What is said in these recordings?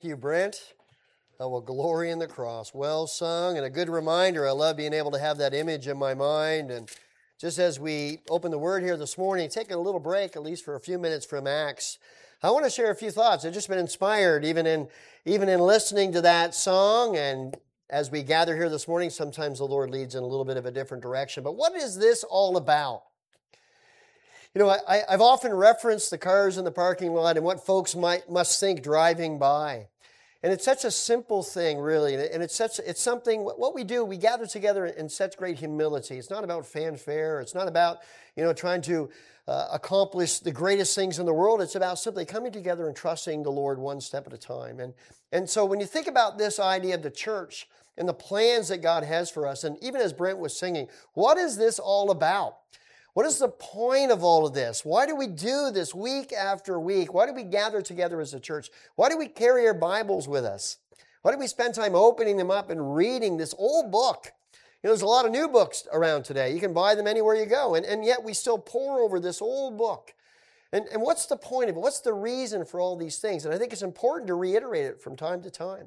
you, Brent. I will glory in the cross. Well sung and a good reminder. I love being able to have that image in my mind. And just as we open the Word here this morning, taking a little break, at least for a few minutes from Acts, I want to share a few thoughts. I've just been inspired even in listening to that song. And as we gather here this morning, sometimes the Lord leads in a little bit of a different direction. But what is this all about? You know, I've often referenced the cars in the parking lot and what folks must think driving by. And it's such a simple thing, really. And it's something, what we do, we gather together in such great humility. It's not about fanfare. It's not about, trying to accomplish the greatest things in the world. It's about simply coming together and trusting the Lord one step at a time. And so when you think about this idea of the church and the plans that God has for us, and even as Brent was singing, what is this all about? What is the point of all of this? Why do we do this week after week? Why do we gather together as a church? Why do we carry our Bibles with us? Why do we spend time opening them up and reading this old book? There's a lot of new books around today. You can buy them anywhere you go, and yet we still pore over this old book. And what's the point of it? What's the reason for all these things? And I think it's important to reiterate it from time to time.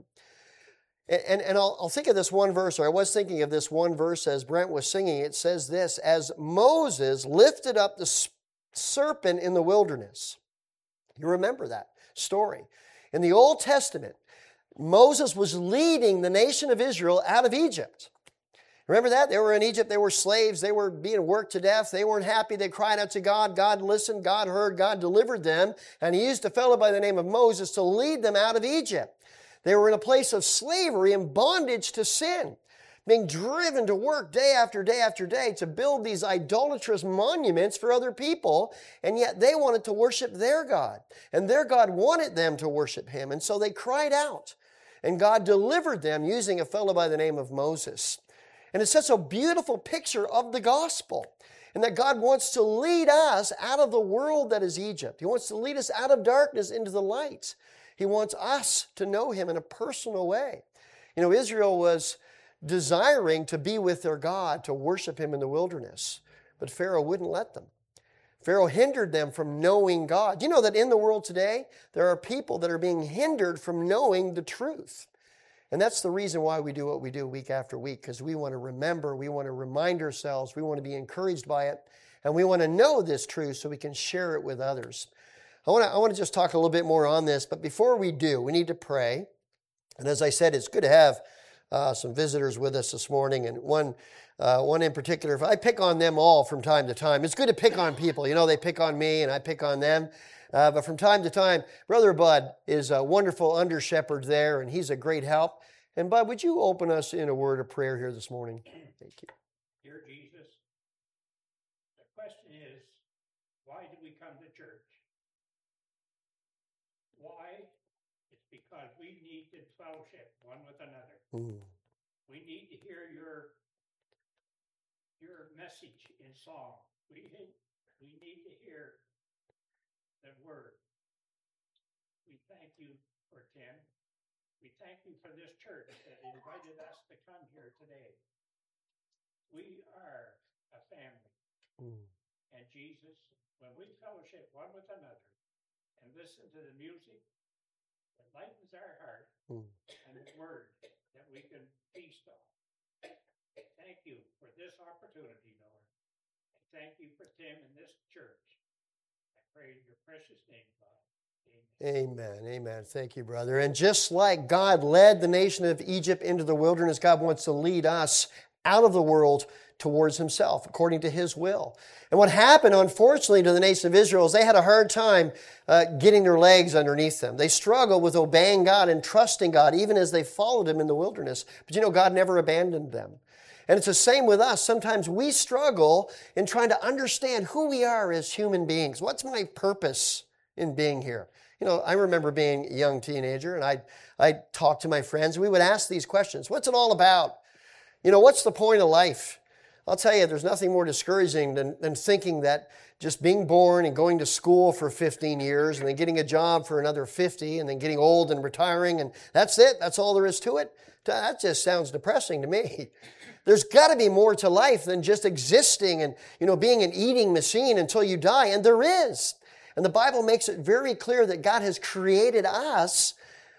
And I'll think of this one verse, or I was thinking of this one verse as Brent was singing. It says this: as Moses lifted up the serpent in the wilderness. You remember that story. In the Old Testament, Moses was leading the nation of Israel out of Egypt. Remember that? They were in Egypt. They were slaves. They were being worked to death. They weren't happy. They cried out to God. God listened. God heard. God delivered them. And He used a fellow by the name of Moses to lead them out of Egypt. They were in a place of slavery and bondage to sin, being driven to work day after day after day to build these idolatrous monuments for other people, and yet they wanted to worship their God, and their God wanted them to worship Him, and so they cried out, and God delivered them using a fellow by the name of Moses. And it's such a beautiful picture of the gospel, and that God wants to lead us out of the world that is Egypt. He wants to lead us out of darkness into the light. He wants us to know Him in a personal way. Israel was desiring to be with their God, to worship Him in the wilderness, but Pharaoh wouldn't let them. Pharaoh hindered them from knowing God. You know that in the world today, there are people that are being hindered from knowing the truth. And that's the reason why we do what we do week after week, because we want to remember, we want to remind ourselves, we want to be encouraged by it, and we want to know this truth so we can share it with others. I want to just talk a little bit more on this, but before we do, we need to pray. And as I said, it's good to have some visitors with us this morning, and one in particular. If I pick on them all from time to time, it's good to pick on people. They pick on me, and I pick on them. But from time to time, Brother Bud is a wonderful under-shepherd there, and he's a great help. And Bud, would you open us in a word of prayer here this morning? Thank you. Dear Jesus, the question is, why do we come to church? Why? It's because we need to fellowship one with another. We need to hear your message in song. We need to hear the word. We thank you for Tim. We thank you for this church that invited us to come here today. We are a family. And Jesus, when we fellowship one with another, and listen to the music that lightens our heart, and the word that we can feast on. Thank you for this opportunity, Lord. And thank you for Tim and this church. I pray in your precious name, God. Amen. Amen. Thank you, brother. And just like God led the nation of Egypt into the wilderness, God wants to lead us out of the world towards Himself, according to His will. And what happened, unfortunately, to the nation of Israel is they had a hard time getting their legs underneath them. They struggled with obeying God and trusting God, even as they followed Him in the wilderness. But God never abandoned them. And it's the same with us. Sometimes we struggle in trying to understand who we are as human beings. What's my purpose in being here? I remember being a young teenager, and I'd talk to my friends. We would ask these questions. What's it all about? What's the point of life? I'll tell you, there's nothing more discouraging than thinking that just being born and going to school for 15 years and then getting a job for another 50 and then getting old and retiring and that's it. That's all there is to it. That just sounds depressing to me. There's got to be more to life than just existing and, being an eating machine until you die. And there is. And the Bible makes it very clear that God has created us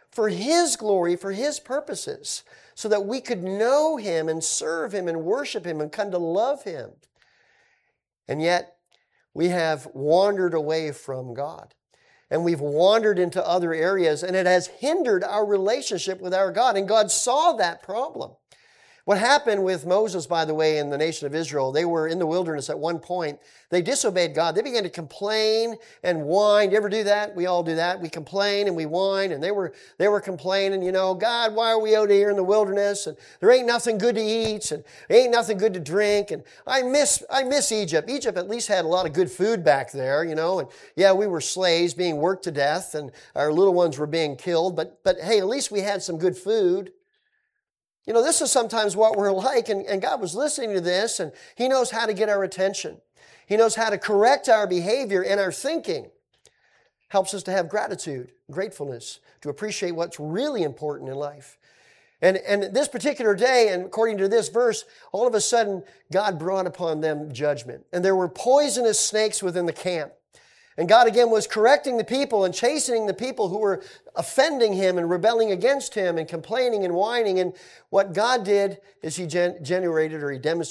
for His glory, for His purposes, so that we could know Him and serve Him and worship Him and come to love Him. And yet, we have wandered away from God. And we've wandered into other areas, and it has hindered our relationship with our God. And God saw that problem. What happened with Moses, by the way, in the nation of Israel, they were in the wilderness at one point. They disobeyed God. They began to complain and whine. You ever do that? We all do that. We complain and we whine, and they were complaining, God, why are we out here in the wilderness? And there ain't nothing good to eat, and there ain't nothing good to drink. And I miss Egypt. Egypt at least had a lot of good food back there, and yeah, we were slaves being worked to death, and our little ones were being killed. But hey, at least we had some good food. This is sometimes what we're like, and God was listening to this, and He knows how to get our attention. He knows how to correct our behavior and our thinking. Helps us to have gratitude, gratefulness, to appreciate what's really important in life. And this particular day, and according to this verse, all of a sudden, God brought upon them judgment. And there were poisonous snakes within the camp. And God again was correcting the people and chastening the people who were offending Him and rebelling against Him and complaining and whining. And what God did is He demonstrated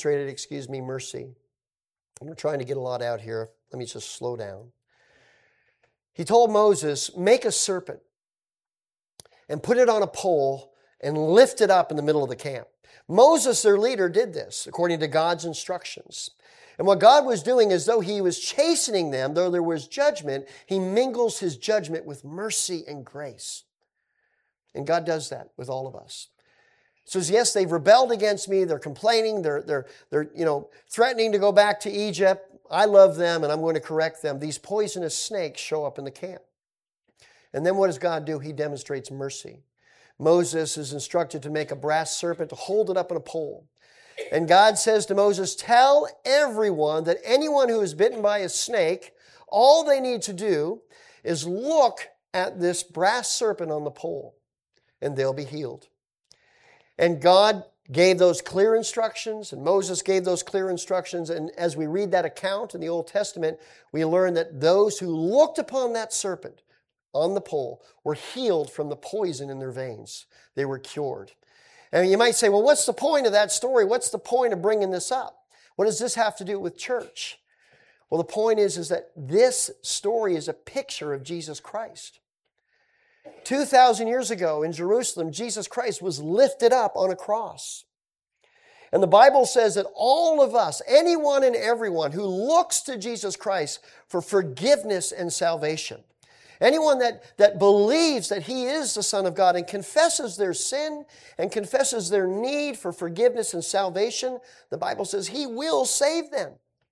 mercy. And we're trying to get a lot out here. Let me just slow down. He told Moses, make a serpent and put it on a pole and lift it up in the middle of the camp. Moses, their leader, did this according to God's instructions. And what God was doing, as though He was chastening them, though there was judgment, He mingles His judgment with mercy and grace. And God does that with all of us. So yes, they've rebelled against me. They're complaining. They're threatening to go back to Egypt. I love them, and I'm going to correct them. These poisonous snakes show up in the camp. And then what does God do? He demonstrates mercy. Moses is instructed to make a brass serpent, to hold it up on a pole. And God says to Moses, tell everyone that anyone who is bitten by a snake, all they need to do is look at this brass serpent on the pole, and they'll be healed. And God gave those clear instructions, and Moses gave those clear instructions. And as we read that account in the Old Testament, we learn that those who looked upon that serpent on the pole were healed from the poison in their veins. They were cured. And you might say, well, what's the point of that story? What's the point of bringing this up? What does this have to do with church? Well, the point is that this story is a picture of Jesus Christ. 2,000 years ago in Jerusalem, Jesus Christ was lifted up on a cross. And the Bible says that all of us, anyone and everyone who looks to Jesus Christ for forgiveness and salvation, anyone that believes that He is the Son of God and confesses their sin and confesses their need for forgiveness and salvation, the Bible says He will save them.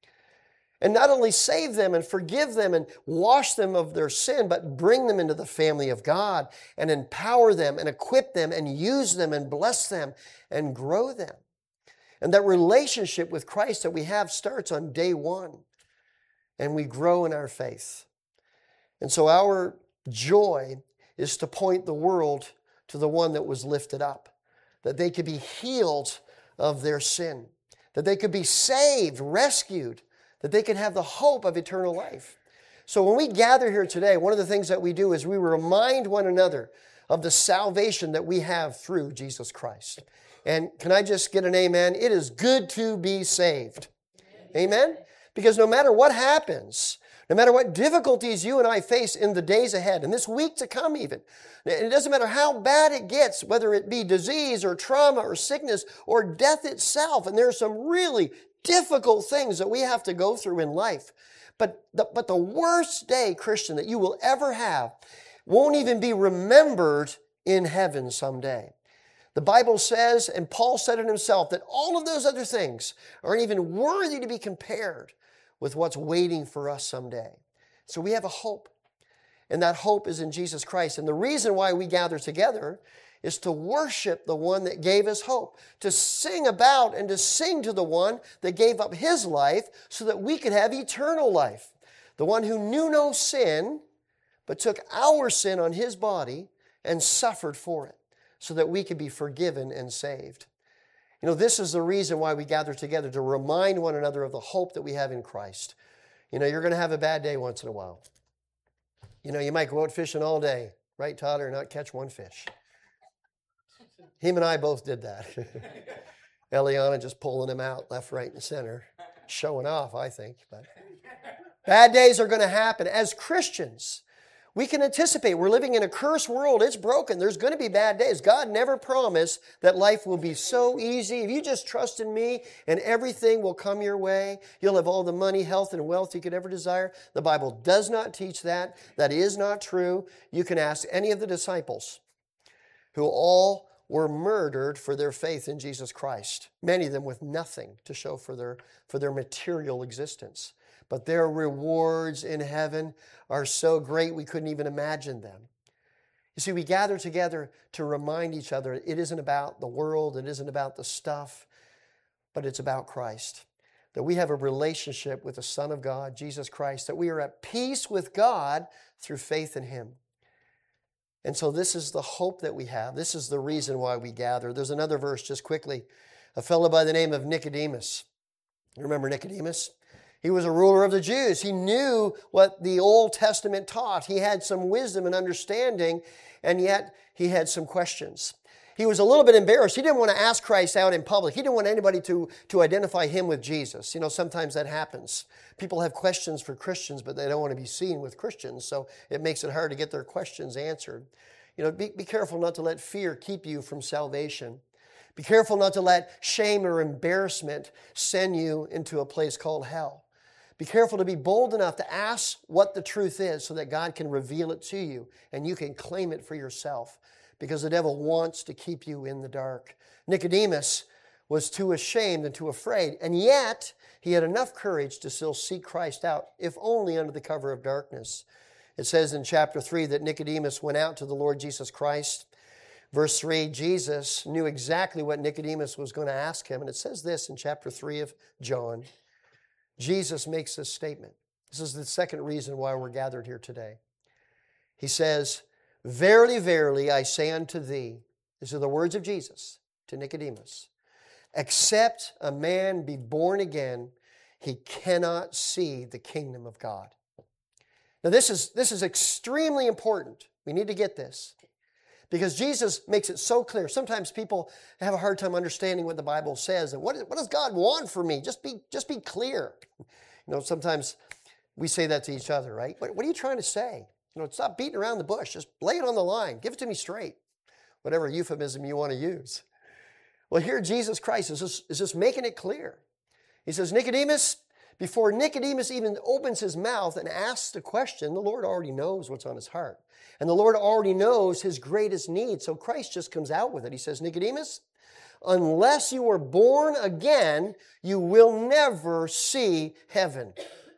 And not only save them and forgive them and wash them of their sin, but bring them into the family of God and empower them and equip them and use them and bless them and grow them. And that relationship with Christ that we have starts on day one, and we grow in our faith. And so our joy is to point the world to the one that was lifted up, that they could be healed of their sin, that they could be saved, rescued, that they could have the hope of eternal life. So when we gather here today, one of the things that we do is we remind one another of the salvation that we have through Jesus Christ. And can I just get an amen? It is good to be saved. Amen? Because no matter what happens, no matter what difficulties you and I face in the days ahead, and this week to come even, it doesn't matter how bad it gets, whether it be disease or trauma or sickness or death itself, and there are some really difficult things that we have to go through in life. But the worst day, Christian, that you will ever have won't even be remembered in heaven someday. The Bible says, and Paul said it himself, that all of those other things aren't even worthy to be compared with what's waiting for us someday. So we have a hope, and that hope is in Jesus Christ. And the reason why we gather together is to worship the one that gave us hope, to sing about and to sing to the one that gave up His life so that we could have eternal life. The one who knew no sin, but took our sin on His body and suffered for it so that we could be forgiven and saved. This is the reason why we gather together, to remind one another of the hope that we have in Christ. You're going to have a bad day once in a while. You might go out fishing all day Right, Todd, or not catch one fish. Him and I both did that. Eliana just pulling him out left, right, and center. Showing off, I think. But bad days are going to happen. As Christians, we can anticipate. We're living in a cursed world. It's broken. There's going to be bad days. God never promised that life will be so easy. If you just trust in me and everything will come your way, you'll have all the money, health, and wealth you could ever desire. The Bible does not teach that. That is not true. You can ask any of the disciples who all were murdered for their faith in Jesus Christ. Many of them with nothing to show for their material existence. But their rewards in heaven are so great we couldn't even imagine them. You see, we gather together to remind each other it isn't about the world, it isn't about the stuff, but it's about Christ. That we have a relationship with the Son of God, Jesus Christ, that we are at peace with God through faith in Him. And so this is the hope that we have. This is the reason why we gather. There's another verse just quickly. A fellow by the name of Nicodemus. You remember Nicodemus? He was a ruler of the Jews. He knew what the Old Testament taught. He had some wisdom and understanding, and yet he had some questions. He was a little bit embarrassed. He didn't want to ask Christ out in public. He didn't want anybody to identify him with Jesus. You know, sometimes that happens. People have questions for Christians, but they don't want to be seen with Christians, so it makes it hard to get their questions answered. You know, be careful not to let fear keep you from salvation. Be careful not to let shame or embarrassment send you into a place called hell. Be careful to be bold enough to ask what the truth is so that God can reveal it to you and you can claim it for yourself, because the devil wants to keep you in the dark. Nicodemus was too ashamed and too afraid, and yet he had enough courage to still seek Christ out, if only under the cover of darkness. It says in chapter 3 that Nicodemus went out to the Lord Jesus Christ. Verse 3, Jesus knew exactly what Nicodemus was going to ask him, and it says this in chapter 3 of John. Jesus makes this statement. This is the second reason why we're gathered here today. He says, "Verily, verily, I say unto thee," these are the words of Jesus to Nicodemus, "except a man be born again, he cannot see the kingdom of God." Now this is extremely important. We need to get this, because Jesus makes it so clear. Sometimes people have a hard time understanding what the Bible says and what does God want for me? Just be clear. You know, sometimes we say that to each other, right? What are you trying to say? You know, stop beating around the bush. Just lay it on the line. Give it to me straight. Whatever euphemism you want to use. Well, here Jesus Christ is just making it clear. He says, Nicodemus, before Nicodemus even opens his mouth and asks a question, the Lord already knows what's on his heart. And the Lord already knows his greatest need. So Christ just comes out with it. He says, Nicodemus, unless you are born again, you will never see heaven.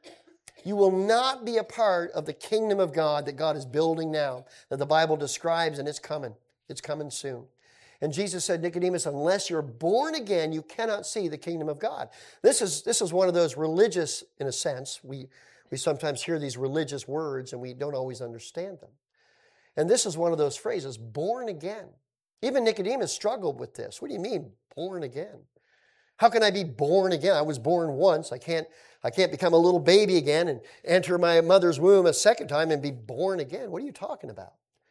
You will not be a part of the kingdom of God that God is building now, that the Bible describes, and it's coming. It's coming soon. And Jesus said, Nicodemus, unless you're born again, you cannot see the kingdom of God. This is one of those religious, in a sense. We sometimes hear these religious words and we don't always understand them. And this is one of those phrases, born again. Even Nicodemus struggled with this. What do you mean, born again? How can I be born again? I was born once. I can't become a little baby again and enter my mother's womb a second time and be born again. What are you talking about?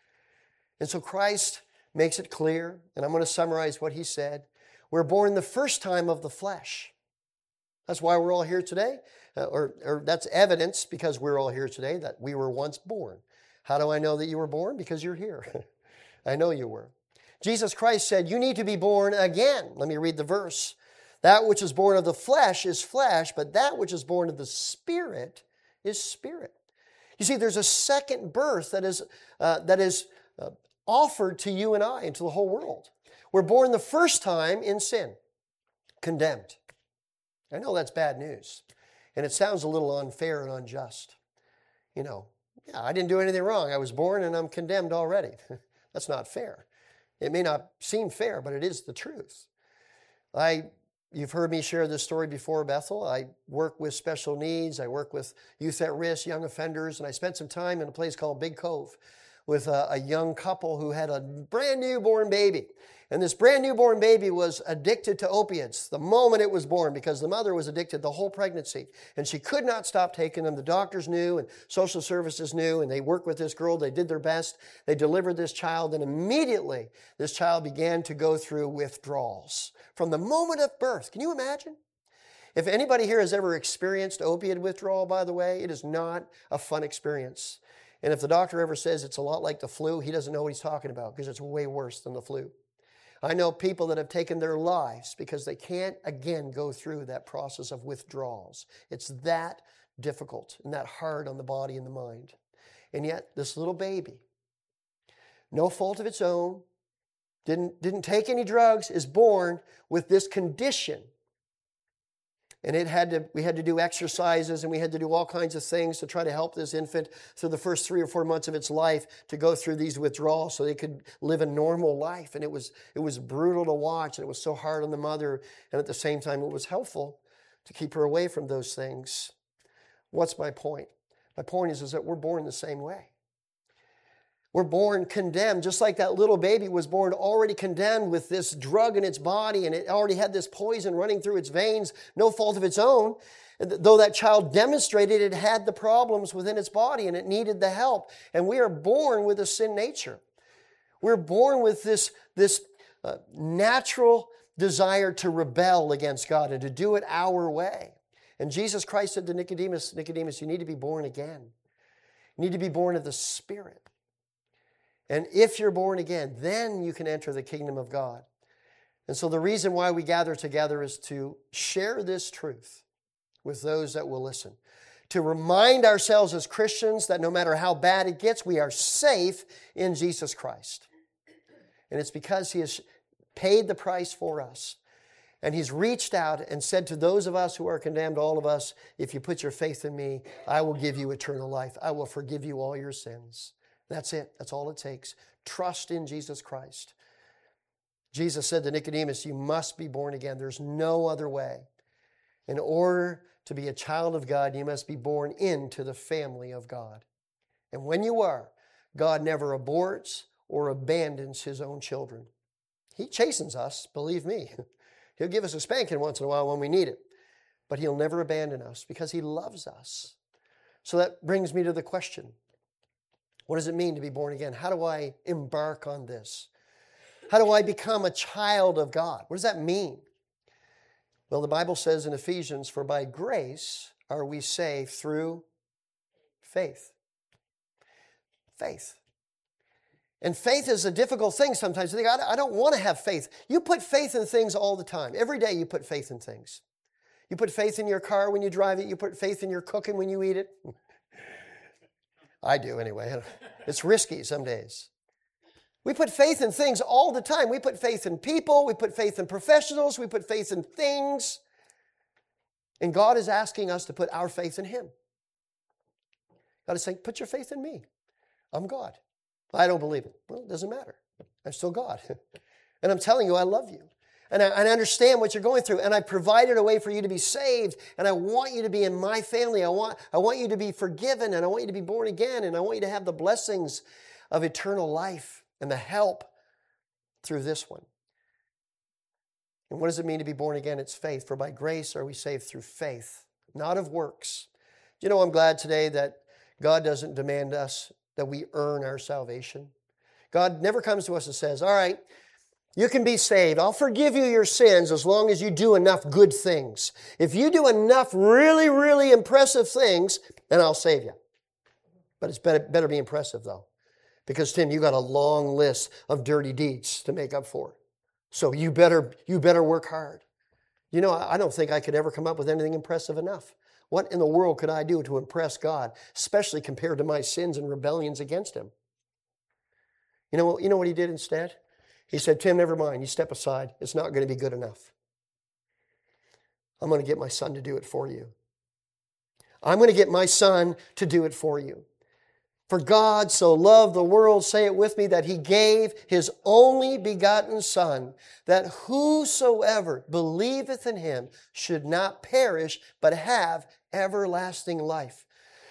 And so Christ makes it clear, and I'm going to summarize what he said. We're born the first time of the flesh. That's why we're all here today. Or that's evidence, because we're all here today, that we were once born. How do I know that you were born? Because you're here. I know you were. Jesus Christ said, you need to be born again. Let me read the verse. That which is born of the flesh is flesh, but that which is born of the Spirit is spirit. You see, there's a second birth that is offered to you and I and to the whole world. We're born the first time in sin, condemned. I know that's bad news, and it sounds a little unfair and unjust. You know, yeah, I didn't do anything wrong. I was born and I'm condemned already. That's not fair. It may not seem fair, but it is the truth. You've heard me share this story before, Bethel. I work with special needs. I work with youth at risk, young offenders, and I spent some time in a place called Big Cove, with a young couple who had a brand newborn baby. And this brand newborn baby was addicted to opiates the moment it was born because the mother was addicted the whole pregnancy. And she could not stop taking them. The doctors knew and social services knew, and they worked with this girl. They did their best. They delivered this child, and immediately this child began to go through withdrawals from the moment of birth. Can you imagine? If anybody here has ever experienced opiate withdrawal, by the way, it is not a fun experience. And if the doctor ever says it's a lot like the flu, he doesn't know what he's talking about because it's way worse than the flu. I know people that have taken their lives because they can't, again, go through that process of withdrawals. It's that difficult and that hard on the body and the mind. And yet, this little baby, no fault of its own, didn't take any drugs, is born with this condition. And we had to do exercises, and we had to do all kinds of things to try to help this infant through the first 3 or 4 months of its life to go through these withdrawals so they could live a normal life. And it was brutal to watch, and it was so hard on the mother, and at the same time it was helpful to keep her away from those things. What's my point? My point is that we're born the same way. We're born condemned, just like that little baby was born already condemned with this drug in its body, and it already had this poison running through its veins, no fault of its own. Though that child demonstrated it had the problems within its body and it needed the help. And we are born with a sin nature. We're born with this natural desire to rebel against God and to do it our way. And Jesus Christ said to Nicodemus, you need to be born again. You need to be born of the Spirit. And if you're born again, then you can enter the kingdom of God. And so the reason why we gather together is to share this truth with those that will listen. To remind ourselves as Christians that no matter how bad it gets, we are safe in Jesus Christ. And it's because He has paid the price for us. And He's reached out and said to those of us who are condemned, all of us, if you put your faith in me, I will give you eternal life. I will forgive you all your sins. That's it. That's all it takes. Trust in Jesus Christ. Jesus said to Nicodemus, you must be born again. There's no other way. In order to be a child of God, you must be born into the family of God. And when you are, God never aborts or abandons His own children. He chastens us, believe me. He'll give us a spanking once in a while when we need it. But He'll never abandon us because He loves us. So that brings me to the question. What does it mean to be born again? How do I embark on this? How do I become a child of God? What does that mean? Well, the Bible says in Ephesians, for by grace are we saved through faith. Faith. And faith is a difficult thing sometimes. You think, I don't want to have faith. You put faith in things all the time. Every day you put faith in things. You put faith in your car when you drive it. You put faith in your cooking when you eat it. I do anyway. It's risky some days. We put faith in things all the time. We put faith in people. We put faith in professionals. We put faith in things. And God is asking us to put our faith in Him. God is saying, put your faith in me. I'm God. I don't believe it. Well, it doesn't matter. I'm still God. And I'm telling you, I love you. And I understand what you're going through. And I provided a way for you to be saved. And I want you to be in my family. I want you to be forgiven. And I want you to be born again. And I want you to have the blessings of eternal life and the help through this one. And what does it mean to be born again? It's faith. For by grace are we saved through faith, not of works. You know, I'm glad today that God doesn't demand us that we earn our salvation. God never comes to us and says, all right, you can be saved. I'll forgive you your sins as long as you do enough good things. If you do enough really, really impressive things, then I'll save you. But it's better be impressive, though. Because, Tim, you got a long list of dirty deeds to make up for. So you better work hard. You know, I don't think I could ever come up with anything impressive enough. What in the world could I do to impress God, especially compared to my sins and rebellions against Him? You know what He did instead? He said, Tim, never mind. You step aside. It's not going to be good enough. I'm going to get my Son to do it for you. I'm going to get my Son to do it for you. For God so loved the world, say it with me, that He gave His only begotten Son, that whosoever believeth in Him should not perish, but have everlasting life.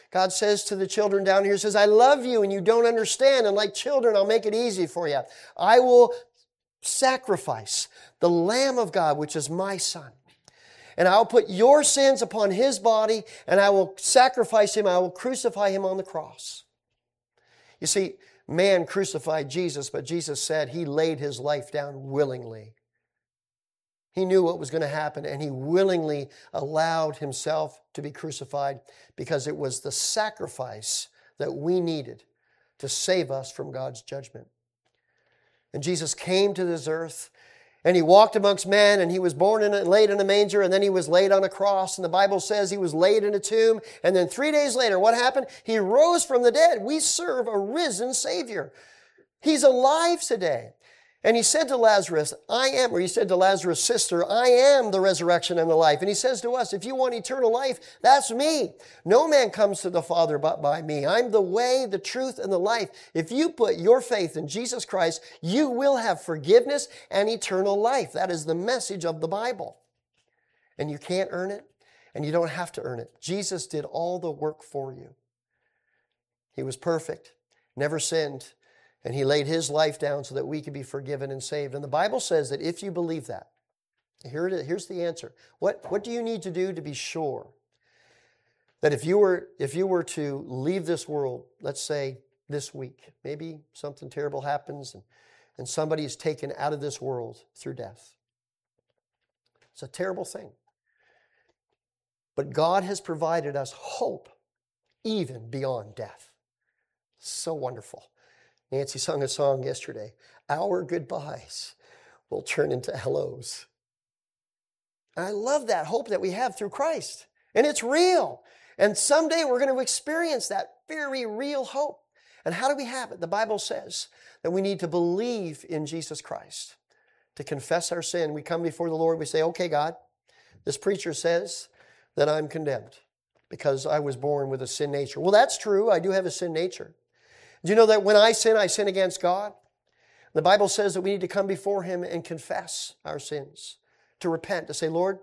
God says to the children down here, says, I love you and you don't understand. And like children, I'll make it easy for you. I will sacrifice the Lamb of God, which is my Son. And I'll put your sins upon His body and I will sacrifice Him. I will crucify Him on the cross. You see, man crucified Jesus, but Jesus said He laid His life down willingly. He knew what was going to happen, and He willingly allowed Himself to be crucified because it was the sacrifice that we needed to save us from God's judgment. And Jesus came to this earth, and He walked amongst men, and He was born and laid in a manger, and then He was laid on a cross. And the Bible says He was laid in a tomb, and then 3 days later, what happened? He rose from the dead. We serve a risen Savior. He's alive today. And He said to Lazarus, He said to Lazarus' sister, I am the resurrection and the life. And He says to us, if you want eternal life, that's me. No man comes to the Father but by me. I'm the way, the truth, and the life. If you put your faith in Jesus Christ, you will have forgiveness and eternal life. That is the message of the Bible. And you can't earn it, and you don't have to earn it. Jesus did all the work for you. He was perfect, never sinned. And He laid His life down so that we could be forgiven and saved. And the Bible says that if you believe that, here's the answer. What do you need to do to be sure that if you were to leave this world, let's say this week, maybe something terrible happens and somebody is taken out of this world through death. It's a terrible thing. But God has provided us hope even beyond death. So wonderful. Nancy sung a song yesterday. Our goodbyes will turn into hellos. And I love that hope that we have through Christ. And it's real. And someday we're going to experience that very real hope. And how do we have it? The Bible says that we need to believe in Jesus Christ, to confess our sin. We come before the Lord, we say, okay, God, this preacher says that I'm condemned because I was born with a sin nature. Well, that's true. I do have a sin nature. Do you know that when I sin against God? The Bible says that we need to come before Him and confess our sins, to repent, to say, Lord,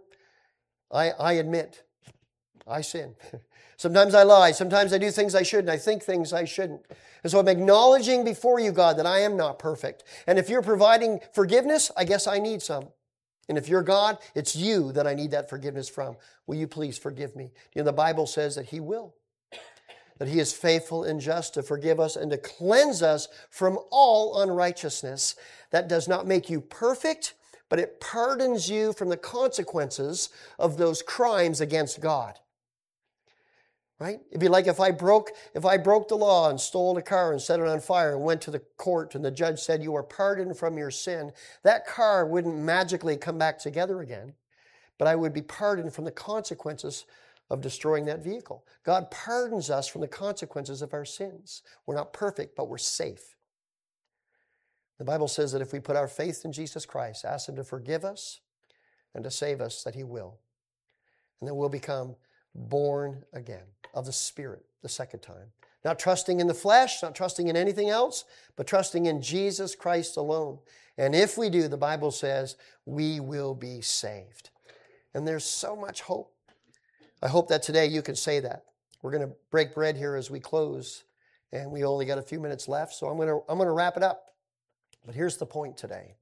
I admit I sin. Sometimes I lie. Sometimes I do things I shouldn't. I think things I shouldn't. And so I'm acknowledging before you, God, that I am not perfect. And if you're providing forgiveness, I guess I need some. And if you're God, it's you that I need that forgiveness from. Will you please forgive me? You know, the Bible says that He will. That He is faithful and just to forgive us and to cleanse us from all unrighteousness. That does not make you perfect, but it pardons you from the consequences of those crimes against God. Right? It'd be like if I broke the law and stole a car and set it on fire and went to the court and the judge said you are pardoned from your sin. That car wouldn't magically come back together again, but I would be pardoned from the consequences of destroying that vehicle. God pardons us from the consequences of our sins. We're not perfect, but we're safe. The Bible says that if we put our faith in Jesus Christ, ask Him to forgive us and to save us, that He will. And then we'll become born again of the Spirit the second time. Not trusting in the flesh, not trusting in anything else, but trusting in Jesus Christ alone. And if we do, the Bible says, we will be saved. And there's so much hope. I hope that today you can say that. We're going to break bread here as we close, and we only got a few minutes left, so I'm going to wrap it up. But here's the point today.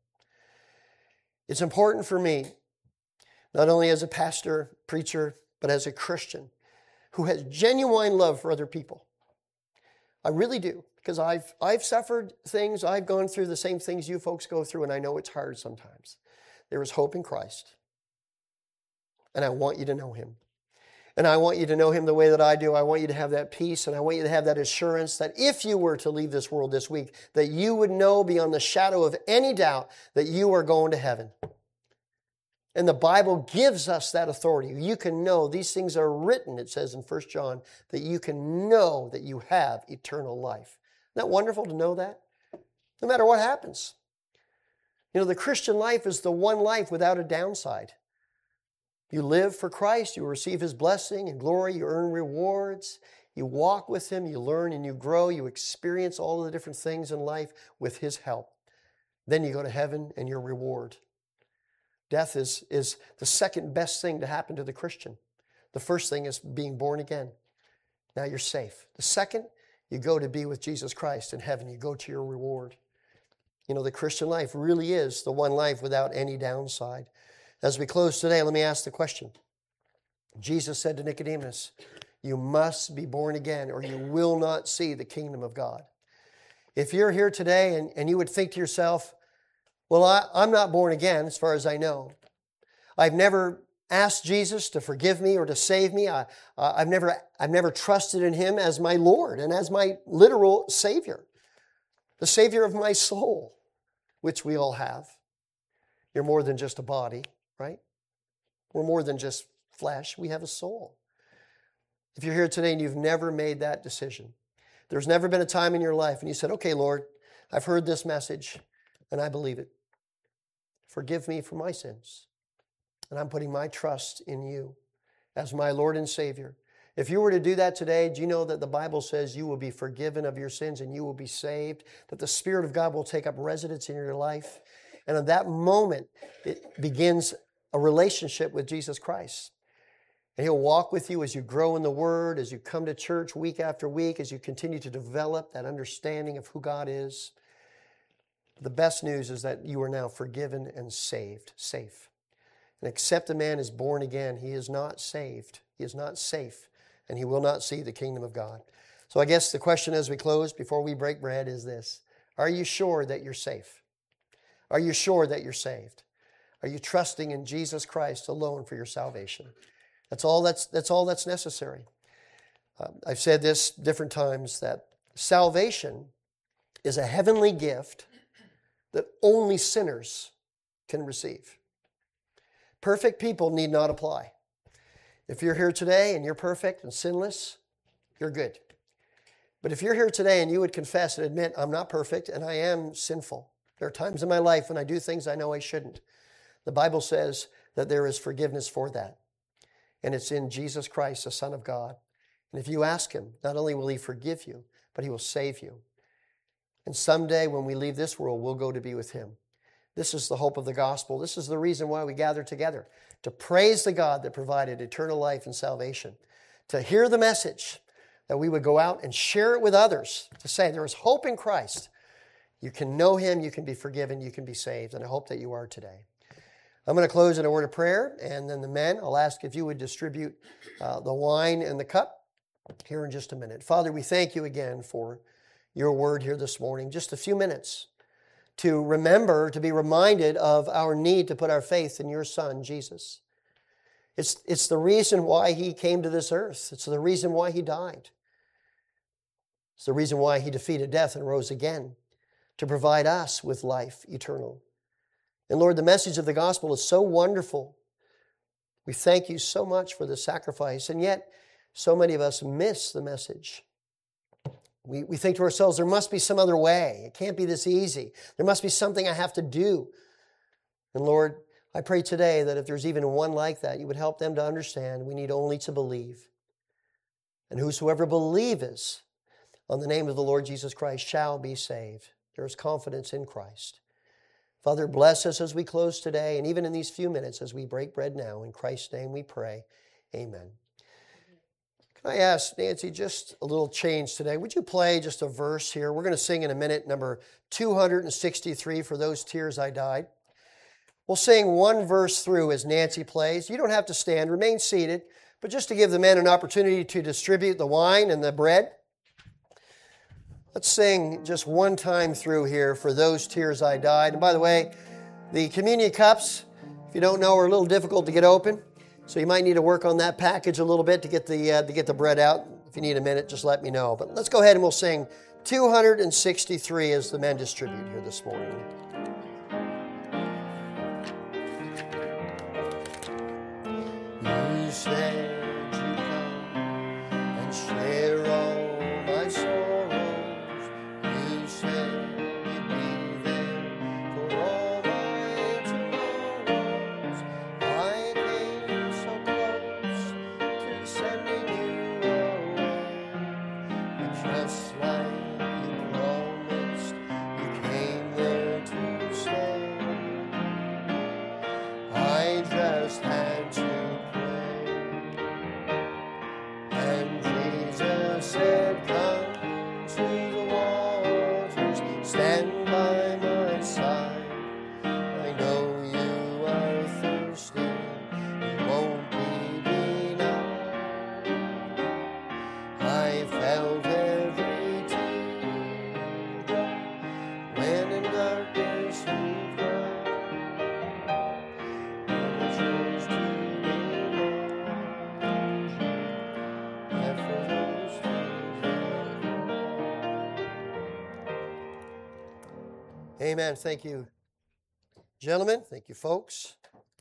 It's important for me, not only as a pastor, preacher, but as a Christian who has genuine love for other people. I really do, because I've suffered things, I've gone through the same things you folks go through, and I know it's hard sometimes. There is hope in Christ, and I want you to know Him. And I want you to know Him the way that I do. I want you to have that peace, and I want you to have that assurance that if you were to leave this world this week, that you would know beyond the shadow of any doubt that you are going to heaven. And the Bible gives us that authority. You can know these things are written, it says in 1 John, that you can know that you have eternal life. Isn't that wonderful to know that? No matter what happens. You know, the Christian life is the one life without a downside. You live for Christ, you receive His blessing and glory, you earn rewards, you walk with Him, you learn and you grow, you experience all the different things in life with His help. Then you go to heaven and your reward. Death is the second best thing to happen to the Christian. The first thing is being born again. Now you're safe. The second, you go to be with Jesus Christ in heaven. You go to your reward. You know, the Christian life really is the one life without any downside. As we close today, let me ask the question. Jesus said to Nicodemus, you must be born again or you will not see the kingdom of God. If you're here today and you would think to yourself, well, I'm not born again as far as I know. I've never asked Jesus to forgive me or to save me. I've never trusted in Him as my Lord and as my literal Savior, the Savior of my soul, which we all have. You're more than just a body, right? We're more than just flesh. We have a soul. If you're here today and you've never made that decision, there's never been a time in your life and you said, okay, Lord, I've heard this message and I believe it. Forgive me for my sins. And I'm putting my trust in you as my Lord and Savior. If you were to do that today, do you know that the Bible says you will be forgiven of your sins and you will be saved, that the Spirit of God will take up residence in your life? And at that moment, it begins a relationship with Jesus Christ. And He'll walk with you as you grow in the Word, as you come to church week after week, as you continue to develop that understanding of who God is. The best news is that you are now forgiven and saved, safe. And except a man is born again, he is not saved. He is not safe, and he will not see the kingdom of God. So I guess the question as we close, before we break bread, is this. Are you sure that you're safe? Are you sure that you're saved? Are you trusting in Jesus Christ alone for your salvation? That's all that's necessary. I've said this different times, that salvation is a heavenly gift that only sinners can receive. Perfect people need not apply. If you're here today and you're perfect and sinless, you're good. But if you're here today and you would confess and admit, I'm not perfect and I am sinful. There are times in my life when I do things I know I shouldn't. The Bible says that there is forgiveness for that. And it's in Jesus Christ, the Son of God. And if you ask Him, not only will He forgive you, but He will save you. And someday when we leave this world, we'll go to be with Him. This is the hope of the gospel. This is the reason why we gather together, to praise the God that provided eternal life and salvation, to hear the message, that we would go out and share it with others, to say there is hope in Christ. You can know Him, you can be forgiven, you can be saved, and I hope that you are today. I'm going to close in a word of prayer, and then the men, I'll ask if you would distribute the wine and the cup here in just a minute. Father, we thank you again for your word here this morning. Just a few minutes to remember, to be reminded of our need to put our faith in your Son, Jesus. It's the reason why He came to this earth. It's the reason why He died. It's the reason why He defeated death and rose again, to provide us with life eternal. And Lord, the message of the gospel is so wonderful. We thank you so much for the sacrifice, and yet so many of us miss the message. We think to ourselves, there must be some other way. It can't be this easy. There must be something I have to do. And Lord, I pray today that if there's even one like that, you would help them to understand we need only to believe. And whosoever believeth on the name of the Lord Jesus Christ shall be saved. There is confidence in Christ. Father, bless us as we close today, and even in these few minutes as we break bread now. In Christ's name we pray. Amen. Can I ask, Nancy, just a little change today? Would you play just a verse here? We're going to sing in a minute, number 263, For Those Tears I Died. We'll sing one verse through as Nancy plays. You don't have to stand, remain seated, but just to give the men an opportunity to distribute the wine and the bread. Let's sing just one time through here, For Those Tears I Died. And by the way, the communion cups, if you don't know, are a little difficult to get open. So you might need to work on that package a little bit to get the bread out. If you need a minute, just let me know. But let's go ahead and we'll sing 263 as the men distribute here this morning. You said you'd come and share all my sorrows. You said you'd be there for all my tomorrows. I came so close to sending you away, but just like you promised, you came there to Amen. Thank you, gentlemen. Thank you, folks.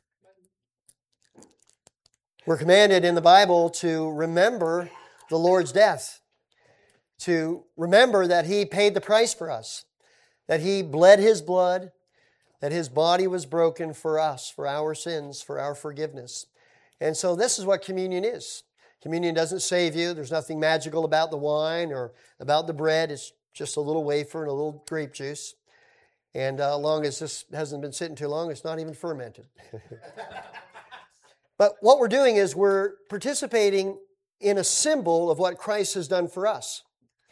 We're commanded in the Bible to remember the Lord's death, to remember that He paid the price for us, that He bled His blood, that His body was broken for us, for our sins, for our forgiveness. And so this is what communion is. Communion doesn't save you. There's nothing magical about the wine or about the bread. It's just a little wafer and a little grape juice. And as long as this hasn't been sitting too long, it's not even fermented. But what we're doing is we're participating in a symbol of what Christ has done for us.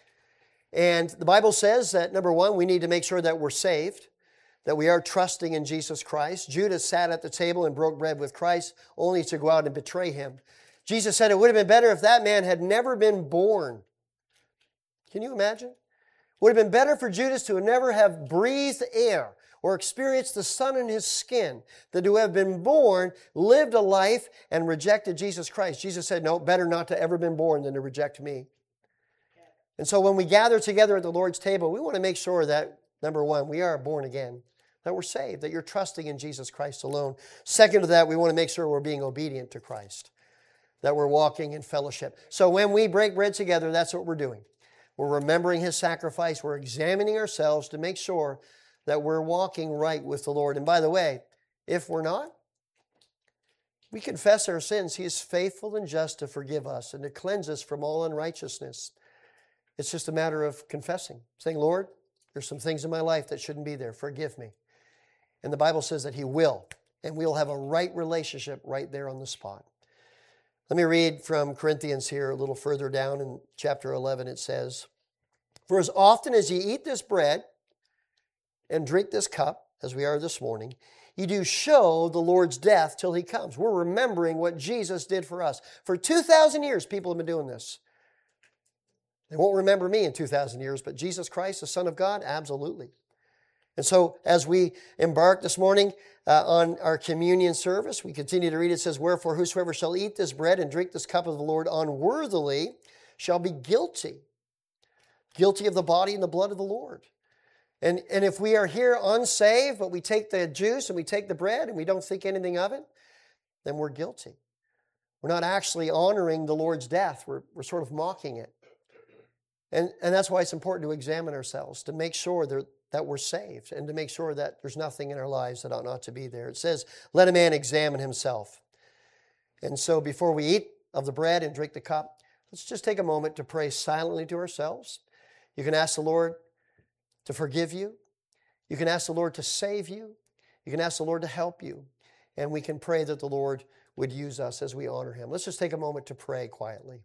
And the Bible says that, number one, we need to make sure that we're saved, that we are trusting in Jesus Christ. Judas sat at the table and broke bread with Christ only to go out and betray Him. Jesus said it would have been better if that man had never been born. Can you imagine? It would have been better for Judas to never have breathed air or experienced the sun in his skin than to have been born, lived a life, and rejected Jesus Christ. Jesus said, no, better not to ever been born than to reject me. And so when we gather together at the Lord's table, we want to make sure that, number one, we are born again, that we're saved, that you're trusting in Jesus Christ alone. Second to that, we want to make sure we're being obedient to Christ, that we're walking in fellowship. So when we break bread together, that's what we're doing. We're remembering His sacrifice. We're examining ourselves to make sure that we're walking right with the Lord. And by the way, if we're not, we confess our sins. He is faithful and just to forgive us and to cleanse us from all unrighteousness. It's just a matter of confessing, saying, Lord, there's some things in my life that shouldn't be there. Forgive me. And the Bible says that He will, and we'll have a right relationship right there on the spot. Let me read from Corinthians here a little further down in chapter 11. It says, for as often as ye eat this bread and drink this cup, as we are this morning, ye do show the Lord's death till He comes. We're remembering what Jesus did for us. For 2,000 years, people have been doing this. They won't remember me in 2,000 years, but Jesus Christ, the Son of God, absolutely. And so as we embark this morning on our communion service, we continue to read. It says, wherefore whosoever shall eat this bread and drink this cup of the Lord unworthily shall be guilty of the body and the blood of the Lord. And if we are here unsaved, but we take the juice and we take the bread and we don't think anything of it, then we're guilty. We're not actually honoring the Lord's death. We're sort of mocking it. And that's why it's important to examine ourselves, to make sure that we're saved and to make sure that there's nothing in our lives that ought not to be there. It says, let a man examine himself. And so before we eat of the bread and drink the cup, let's just take a moment to pray silently to ourselves. You can ask the Lord to forgive you. You can ask the Lord to save you. You can ask the Lord to help you. And we can pray that the Lord would use us as we honor Him. Let's just take a moment to pray quietly.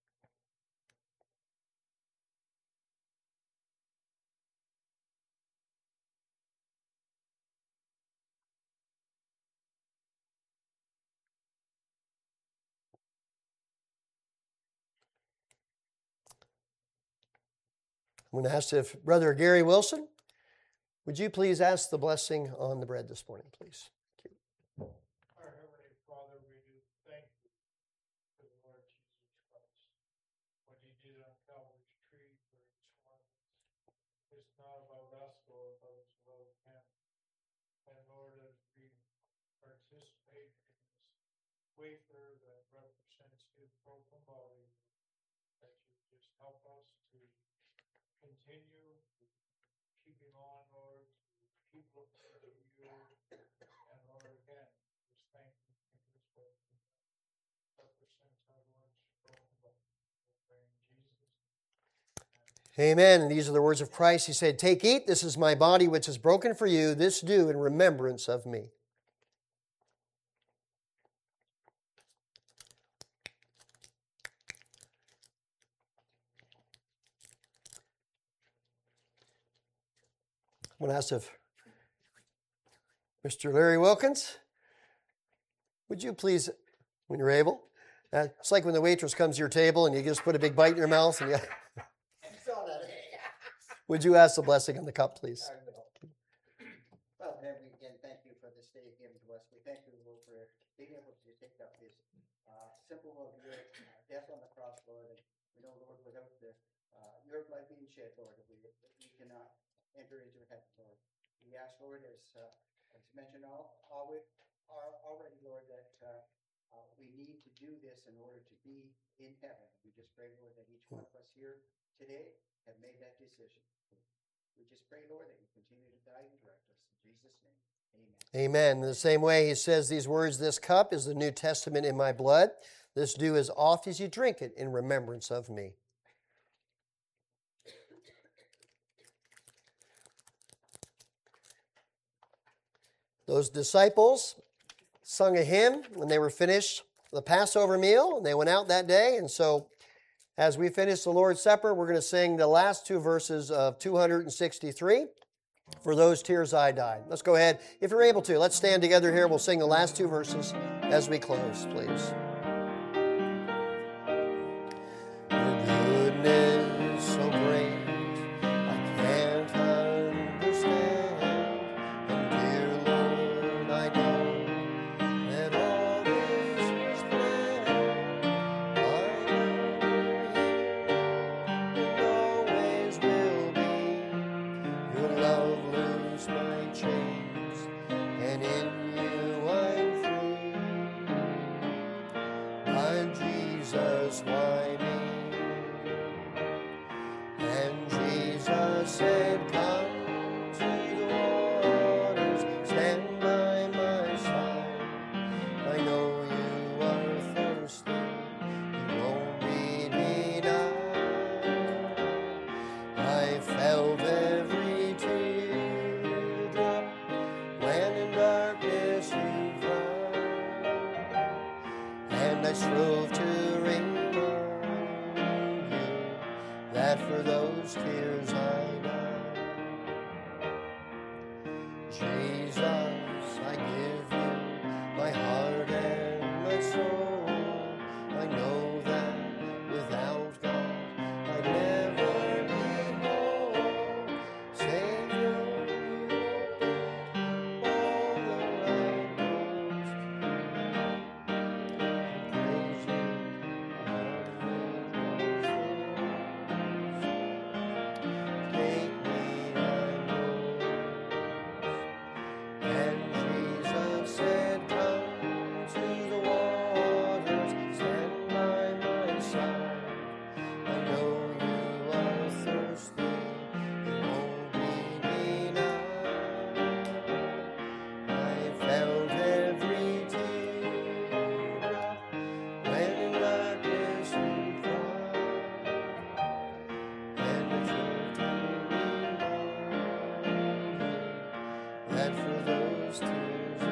I'm going to ask if Brother Gary Wilson, would you please ask the blessing on the bread this morning, please? Thank you. Our Heavenly Father, we do thank you for the Lord Jesus Christ. What He did on Calvary's tree for each one of us. It's not about us, Lord, but it's about Him. And Lord, as we participate in this wafer that represents His broken body, that you just help us to continue keeping on, Lord, keep looking to you, and Lord, again, just thank you for this way that represents our Lord's broken body. We pray in Jesus' name. Amen. And these are the words of Christ. He said, take, eat, this is my body which is broken for you. This do in remembrance of me. I'm going to ask if Mr. Larry Wilkins, would you please, when you're able, it's like when the waitress comes to your table and you just put a big bite in your mouth. And you, would you ask the blessing on the cup, please? I will. Well, then we again thank you for this day given to us. We thank you, Lord, for being able to take up this symbol of your death on the cross, Lord. And we know, Lord, without your blood being shed, Lord, that we cannot enter into heaven, Lord. We ask, Lord, as mentioned already, Lord, that we need to do this in order to be in heaven. We just pray, Lord, that each one of us here today have made that decision. We just pray, Lord, that you continue to guide and direct us. In Jesus' name, amen. Amen. In the same way, he says these words, "This cup is the New Testament in my blood. This do as oft as you drink it in remembrance of me." Those disciples sung a hymn when they were finished the Passover meal, and they went out that day. And so as we finish the Lord's Supper, we're going to sing the last two verses of 263, "For Those Tears I Died." Let's go ahead. If you're able to, let's stand together here. We'll sing the last two verses as we close, please. Your goodness so great, I can't understand. And dear Lord, I know that all this was planned. I know and always will be. Your love loose my chains, and in you I'm free. My Jesus, why me? And Jesus said, "Come to the waters, stand by my side. I know you are thirsty, you won't be denied." I felt every teardrop when in darkness you cried, and I strove to remind you that for those tears I died. Jesus, I give you my heart and my soul. I know that without God I'd never be whole. Savior, you opened all the right doors. Praise you, take me, I'm yours. And Jesus said, "Come to the waters, stand by my side. I know you are thirsty, you won't be denied." I felt every teardrop when in darkness you cried, and I tried to remind you that for those tears I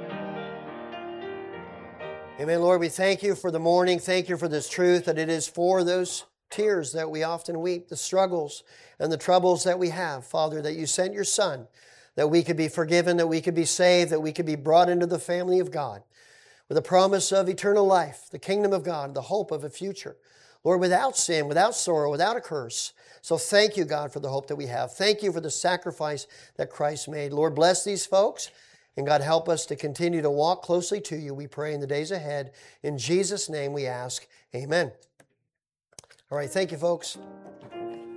died. Amen, Lord, we thank you for the morning. Thank you for this truth that it is for those tears that we often weep, the struggles and the troubles that we have, Father, that you sent your Son, that we could be forgiven, that we could be saved, that we could be brought into the family of God with a promise of eternal life, the kingdom of God, the hope of a future. Lord, without sin, without sorrow, without a curse. So thank you, God, for the hope that we have. Thank you for the sacrifice that Christ made. Lord, bless these folks, and God, help us to continue to walk closely to you, we pray, in the days ahead. In Jesus' name we ask, amen. All right, thank you, folks.